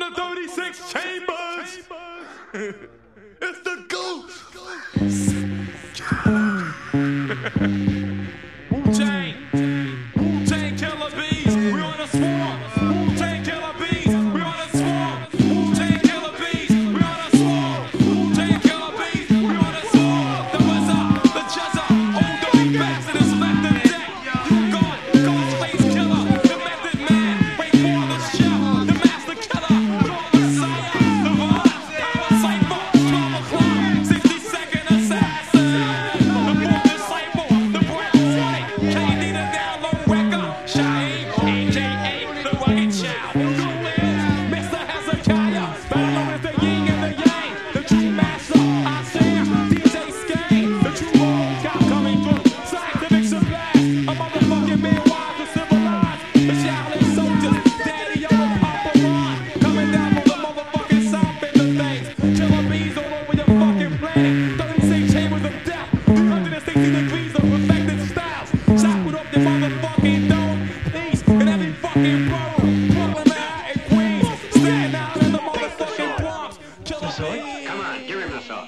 the 36 chambers. It's the Goose. Wu-Tang, Wu-Tang Killer Bees, we on the swarm. Wu-Tang Killer Bees, we on the swarm. Wu-Tang Killer Bees, we on the swarm. Wu-Tang Killer Bees, we on the swarm. The Wizard, the Jezza, old dirty bastard is left in deck. You gone, Ghostface Killer, the Method Man, wait for the show. The Master Killer, draw the Messiah, the Vibe, Power Cypher, 12 o'clock, 60-second assassin. The Book Disciple, the Brown White, K.D. the Download Wrecker, Shaheem, a.k.a. the Rugged Child. Who is Mr. Hezekiah, better known as the Yin and the Yang, the True Master, Isaiah, DJ Skane, the True World Cop coming through, Scientific Sublime, a motherfucking man wise and civilized, the Shaolin soldiers, Daddy O and Papa Ron, coming down from the motherfucking south in the things, killer bees all over your fucking planet, 36 chambers of death, 360 degrees of perfected styles, shot with up the motherfucking dome, peace in every fucking borough, Brooklyn, Manhattan, Queens, Staten Island, the motherfucking Bronx, killer bees. Come on, give him the sauce.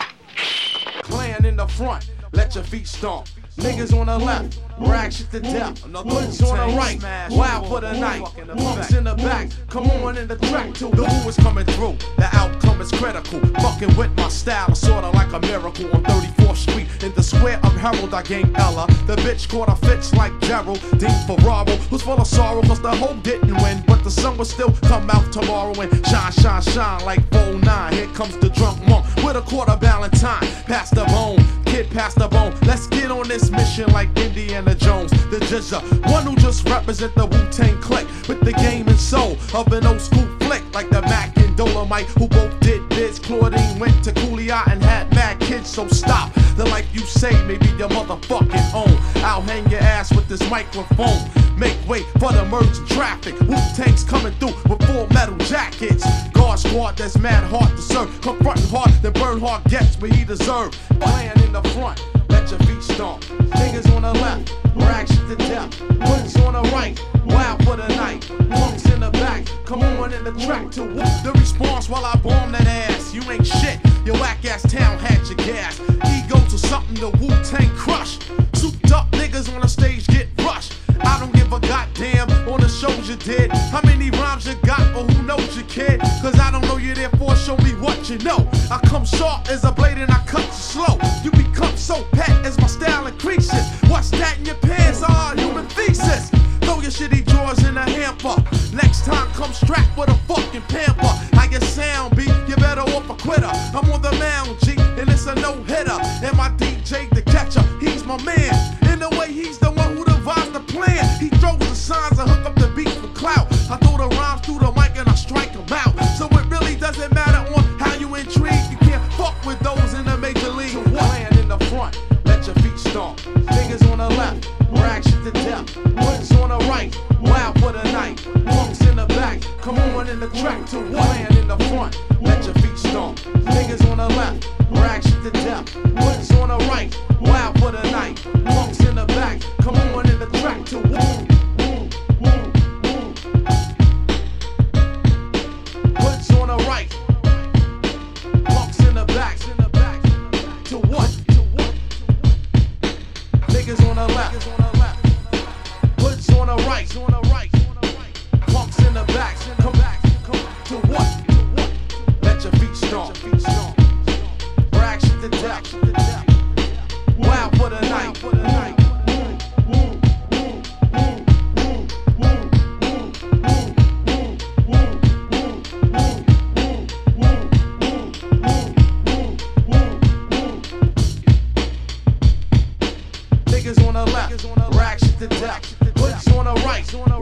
Clan in the front, let your feet stomp. Niggas on the left, rag shit to death. Hoods on the right, wild for the night. Punks in the back, come on in the track too. The who is coming through, the outcome is critical. Fucking with my style, sorta like a miracle on 34th Street. In the square of Harold, I gained Ella. The bitch caught a fits like Gerald. Dean Ferraro was full of sorrow, cause the hoe didn't win. But the sun will still come out tomorrow and shine, shine, shine like 09. Here comes the drunk monk with a quarter Valentine. Pass the bone, kid, pass the bone. Let's get on this mission like Indiana Jones, the Jizza, one who just represent the Wu-Tang clique with the game and soul of an old school flick like the Mac and Dolomite, who both did biz. Claudine went to Cooley and had mad kids, so stop. The life you say may be your motherfucking own. I'll hang your ass with this microphone. Make way for the merging traffic. Wu-Tang's coming through with full metal jackets. Guard squad that's mad hard to serve. Confronting hard, then Bernhard gets what he deserved. Playing in the front, let your feet stomp. Niggas on the left, rag shit to death. Hoods on the right, wild for the night. Punks in the back, come on in the track to whoop the response while I bomb that ass. You ain't shit, your whack ass town had your gas. Ego to something the Wu-Tang crush. Souped up niggas on the stage get rushed. I don't give a goddamn on the shows you did. How many rhymes you got, or who knows you, kid? Cause I don't know you, therefore show me what you know. I come sharp as a blade and I cut you slow. You become so pet as my style increases. What's that in your pants? Ah, human thesis. Throw your shitty drawers in a hamper. Next time come strapped with a fucking pamper. How your sound be? You better off a quitter. I'm on the mound, G, and it's a no-hitter. And my DJ, the catcher, he's my man. In the way he's the one who devised the plan. He throws the signs and hook up the beat for clout. I throw the rhymes through the mic and I strike them out. So it really doesn't matter on how you intrigue. You can't fuck with those in the major league. Playing in the front, let your feet stomp. Niggas on the left, rag shit to death. Hoods on the right, wild for the night. Punks in the back, come on in the track to playing in the front, let your feet stomp. Niggas on the left, rag shit to death. Hoods on the right, wild for the night. Punks in the back, come on in the track to Hoods on the right, punks in the back. To what? Niggas on the left, hoods on the right, punks in the back. Come back, to what? Let your feet stomp. Rag shit to death. Wild for the night. Niggas on the left, rag shit to death. Hoods on the right.